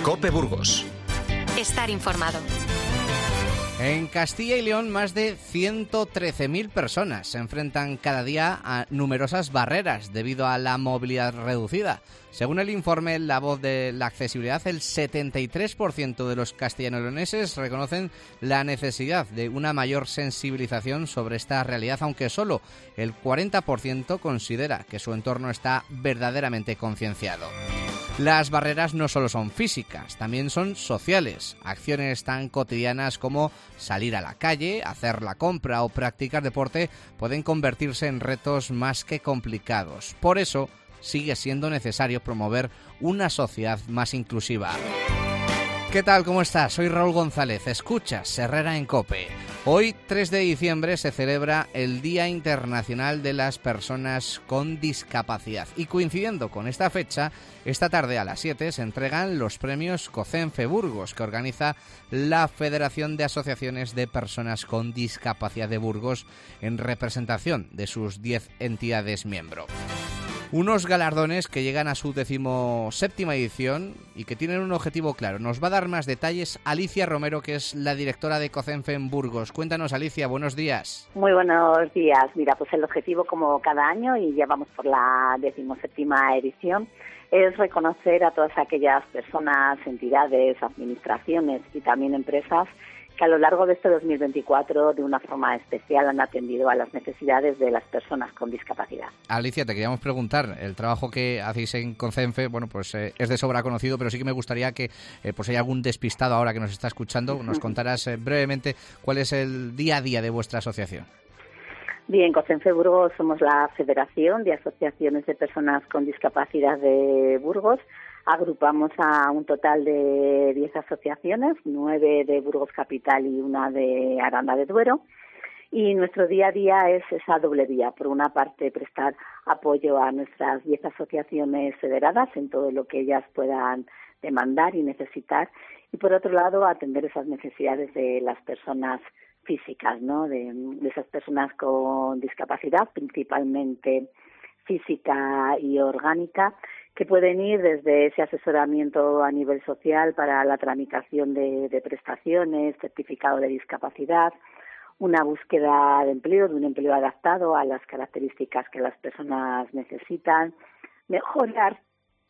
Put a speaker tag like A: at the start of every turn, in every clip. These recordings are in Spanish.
A: COPE Burgos.
B: Estar informado.
C: En Castilla y León, más de 113.000 personas se enfrentan cada día a numerosas barreras debido a la movilidad reducida. Según el informe La Voz de la Accesibilidad, el 73% de los castellano-leoneses reconocen la necesidad de una mayor sensibilización sobre esta realidad, aunque solo el 40% considera que su entorno está verdaderamente concienciado. Las barreras no solo son físicas, también son sociales. Acciones tan cotidianas como salir a la calle, hacer la compra o practicar deporte pueden convertirse en retos más que complicados. Por eso, sigue siendo necesario promover una sociedad más inclusiva. ¿Qué tal? ¿Cómo estás? Soy Raúl González. Escuchas Herrera en COPE. Hoy, 3 de diciembre, se celebra el Día Internacional de las Personas con Discapacidad. Y coincidiendo con esta fecha, esta tarde a las 7 se entregan los premios COCENFE Burgos, que organiza la Federación de Asociaciones de Personas con Discapacidad de Burgos en representación de sus 10 entidades miembro. Unos galardones que llegan a su 17ª edición y que tienen un objetivo claro. Nos va a dar más detalles Alicia Romero, que es la directora de COCENFE en Burgos. Cuéntanos, Alicia, buenos días.
D: Muy buenos días. Mira, pues el objetivo, como cada año, y ya vamos por la 17ª edición, es reconocer a todas aquellas personas, entidades, administraciones y también empresas que a lo largo de este 2024 de una forma especial han atendido a las necesidades de las personas con discapacidad.
C: Alicia, te queríamos preguntar, el trabajo que hacéis en COCENFE, bueno, pues es de sobra conocido, pero sí que me gustaría que, pues hay algún despistado ahora que nos está escuchando, nos contaras brevemente cuál es el día a día de vuestra asociación.
D: Bien, COCENFE Burgos somos la Federación de Asociaciones de Personas con Discapacidad de Burgos. Agrupamos a un total de 10 asociaciones, 9 de Burgos Capital y una de Aranda de Duero. Y nuestro día a día es esa doble vía. Por una parte, prestar apoyo a nuestras 10 asociaciones federadas en todo lo que ellas puedan demandar y necesitar. Y por otro lado, atender esas necesidades de las personas físicas, ¿no? De esas personas con discapacidad, principalmente física y orgánica, que pueden ir desde ese asesoramiento a nivel social para la tramitación de prestaciones, certificado de discapacidad, una búsqueda de empleo, de un empleo adaptado a las características que las personas necesitan, mejorar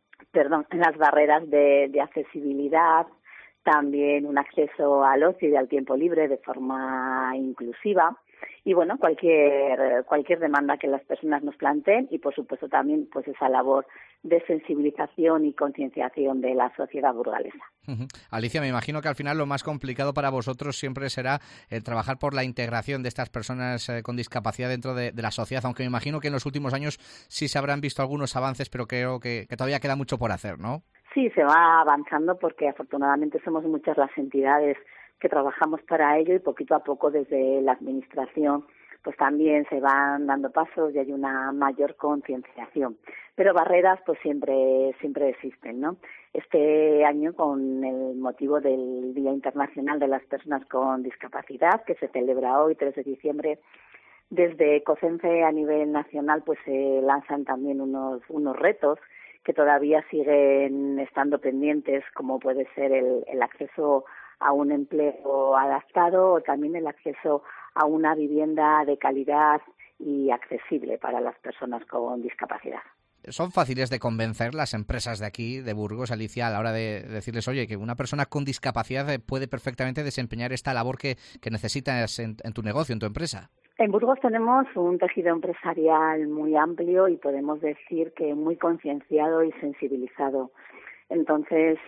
D: las barreras de accesibilidad, también un acceso al ocio y al tiempo libre de forma inclusiva. Y bueno, cualquier demanda que las personas nos planteen y por supuesto también pues esa labor de sensibilización y concienciación de la sociedad burgalesa.
C: Alicia, me imagino que al final lo más complicado para vosotros siempre será trabajar por la integración de estas personas con discapacidad dentro de la sociedad, aunque me imagino que en los últimos años sí se habrán visto algunos avances, pero creo que todavía queda mucho por hacer, ¿no?
D: Sí, se va avanzando porque afortunadamente somos muchas las entidades que trabajamos para ello y poquito a poco desde la administración pues también se van dando pasos y hay una mayor concienciación. Pero barreras pues siempre existen, ¿no? Este año, con el motivo del Día Internacional de las Personas con Discapacidad, que se celebra hoy, 3 de diciembre, desde COCENFE a nivel nacional pues se lanzan también unos retos que todavía siguen estando pendientes, como puede ser el acceso a un empleo adaptado o también el acceso a una vivienda de calidad y accesible para las personas con discapacidad.
C: ¿Son fáciles de convencer las empresas de aquí, de Burgos, Alicia, a la hora de decirles, oye, que una persona con discapacidad puede perfectamente desempeñar esta labor que necesitas en tu negocio, en tu empresa?
D: En Burgos tenemos un tejido empresarial muy amplio y podemos decir que muy concienciado y sensibilizado. Entonces,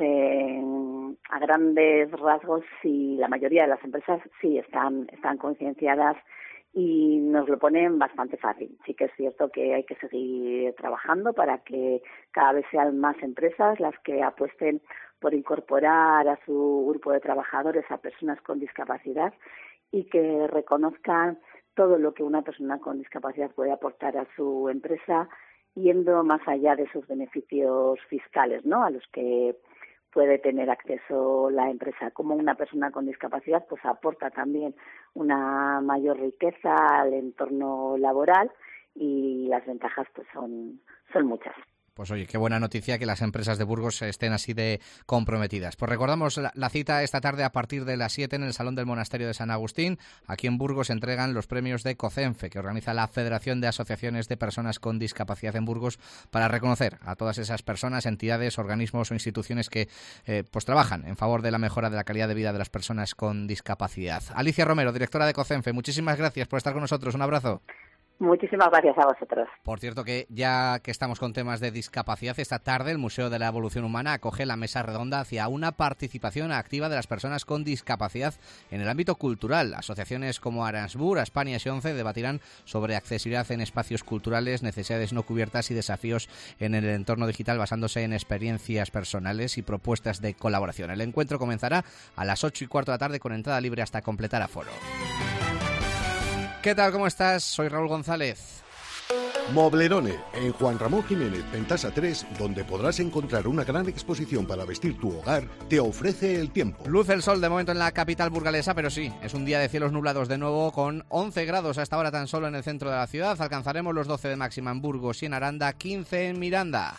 D: a grandes rasgos, sí, la mayoría de las empresas sí están concienciadas y nos lo ponen bastante fácil. Sí que es cierto que hay que seguir trabajando para que cada vez sean más empresas las que apuesten por incorporar a su grupo de trabajadores a personas con discapacidad y que reconozcan todo lo que una persona con discapacidad puede aportar a su empresa, yendo más allá de sus beneficios fiscales, ¿no?, a los que puede tener acceso la empresa. Como una persona con discapacidad pues aporta también una mayor riqueza al entorno laboral y las ventajas pues son muchas.
C: Pues oye, qué buena noticia que las empresas de Burgos estén así de comprometidas. Pues recordamos la cita esta tarde a partir de las 7 en el Salón del Monasterio de San Agustín. Aquí en Burgos se entregan los premios de COCENFE, que organiza la Federación de Asociaciones de Personas con Discapacidad en Burgos, para reconocer a todas esas personas, entidades, organismos o instituciones que pues trabajan en favor de la mejora de la calidad de vida de las personas con discapacidad. Alicia Romero, directora de COCENFE, muchísimas gracias por estar con nosotros. Un abrazo.
D: Muchísimas gracias a vosotros.
C: Por cierto, que ya que estamos con temas de discapacidad, esta tarde el Museo de la Evolución Humana acoge la mesa redonda hacia una participación activa de las personas con discapacidad en el ámbito cultural. Asociaciones como Aransbur, España y ONCE debatirán sobre accesibilidad en espacios culturales, necesidades no cubiertas y desafíos en el entorno digital, basándose en experiencias personales y propuestas de colaboración. El encuentro comenzará a las 8:15 de la tarde con entrada libre hasta completar aforo. ¿Qué tal? ¿Cómo estás? Soy Raúl González.
A: Moblerone, en Juan Ramón Jiménez, Pentasa 3, donde podrás encontrar una gran exposición para vestir tu hogar, te ofrece el tiempo.
C: Luce el sol de momento en la capital burgalesa, pero sí, es un día de cielos nublados de nuevo, con 11 grados hasta ahora tan solo en el centro de la ciudad. Alcanzaremos los 12 de máxima en Burgos y en Aranda, 15 en Miranda.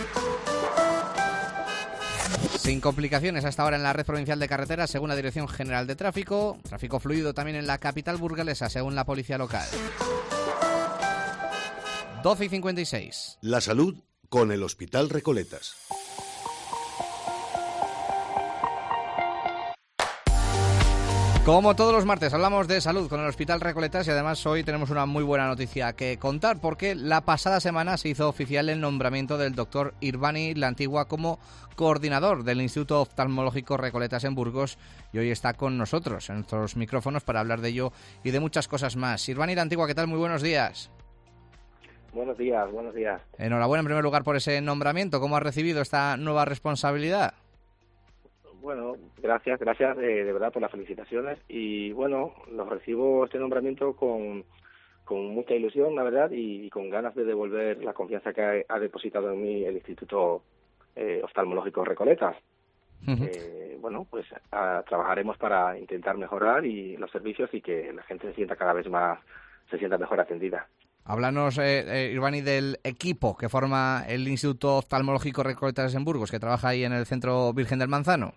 C: Sin complicaciones hasta ahora en la red provincial de carreteras, según la Dirección General de Tráfico. Tráfico fluido también en la capital burgalesa, según la policía local. 12:56.
A: La salud con el Hospital Recoletas.
C: Como todos los martes hablamos de salud con el Hospital Recoletas y además hoy tenemos una muy buena noticia que contar, porque la pasada semana se hizo oficial el nombramiento del doctor Irbani Lantigua como coordinador del Instituto Oftalmológico Recoletas en Burgos, y hoy está con nosotros en nuestros micrófonos para hablar de ello y de muchas cosas más. Irbani Lantigua, ¿qué tal? Muy buenos días.
E: Buenos días, buenos días.
C: Enhorabuena en primer lugar por ese nombramiento. ¿Cómo has recibido esta nueva responsabilidad?
E: Bueno, gracias de verdad por las felicitaciones y bueno, los recibo este nombramiento con mucha ilusión, la verdad, y con ganas de devolver la confianza que ha depositado en mí el Instituto Oftalmológico Recoletas. Bueno, pues trabajaremos para intentar mejorar y los servicios y que la gente se sienta cada vez más, se sienta mejor atendida.
C: Háblanos, Irbani, del equipo que forma el Instituto Oftalmológico Recoletas en Burgos, que trabaja ahí en el Centro Virgen del Manzano.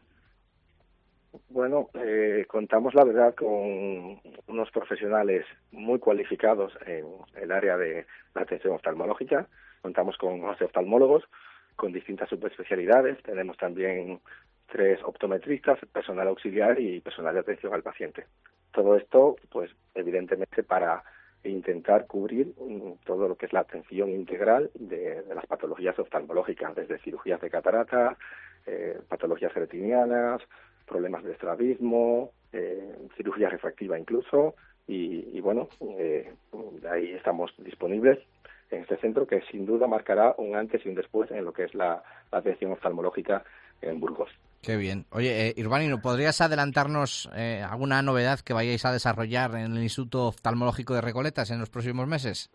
E: Bueno, contamos la verdad con unos profesionales muy cualificados en el área de la atención oftalmológica. Contamos con 11 oftalmólogos con distintas subespecialidades. Tenemos también 3 optometristas, personal auxiliar y personal de atención al paciente. Todo esto, pues, evidentemente para intentar cubrir todo lo que es la atención integral de las patologías oftalmológicas, desde cirugías de catarata, patologías retinianas, problemas de estrabismo, cirugía refractiva incluso, y bueno, ahí estamos disponibles en este centro que sin duda marcará un antes y un después en lo que es la atención oftalmológica en Burgos.
C: Qué bien. Oye, Irbani, ¿no podrías adelantarnos alguna novedad que vayáis a desarrollar en el Instituto Oftalmológico de Recoletas en los próximos meses?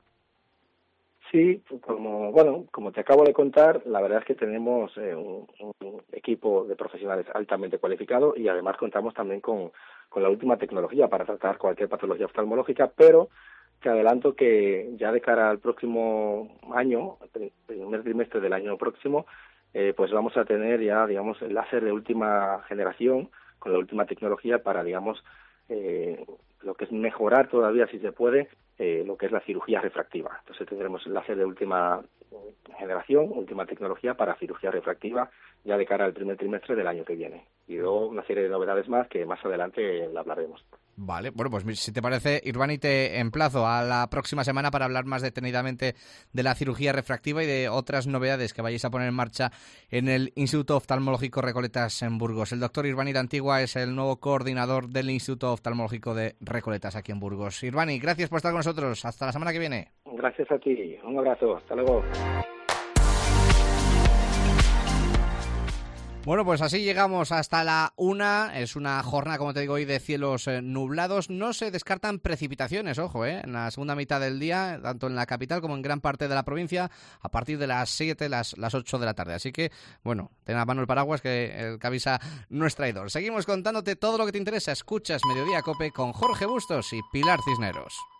E: Sí, como te acabo de contar, la verdad es que tenemos un equipo de profesionales altamente cualificado y además contamos también con la última tecnología para tratar cualquier patología oftalmológica, pero te adelanto que ya de cara al próximo año, el primer trimestre del año próximo, pues vamos a tener ya, digamos, el láser de última generación con la última tecnología para, digamos, lo que es mejorar todavía, si se puede, lo que es la cirugía refractiva. Entonces tendremos el láser de última generación, última tecnología para cirugía refractiva ya de cara al primer trimestre del año que viene. Y luego una serie de novedades más que más adelante la hablaremos. Vale,
C: bueno, pues si te parece, Irbani, te emplazo a la próxima semana para hablar más detenidamente de la cirugía refractiva y de otras novedades que vayáis a poner en marcha en el Instituto Oftalmológico Recoletas en Burgos. El doctor Irbani Lantigua es el nuevo coordinador del Instituto Oftalmológico de Recoletas aquí en Burgos. Irbani, gracias por estar con nosotros. Hasta la semana que viene.
E: Gracias a ti. Un abrazo. Hasta luego.
C: Bueno, pues así llegamos hasta la 1. Es una jornada, como te digo, hoy de cielos nublados. No se descartan precipitaciones, ojo, en la segunda mitad del día, tanto en la capital como en gran parte de la provincia, a partir de las 7, las 8 de la tarde. Así que, bueno, ten a mano el paraguas que el que avisa no es traidor. Seguimos contándote todo lo que te interesa. Escuchas Mediodía Cope con Jorge Bustos y Pilar Cisneros.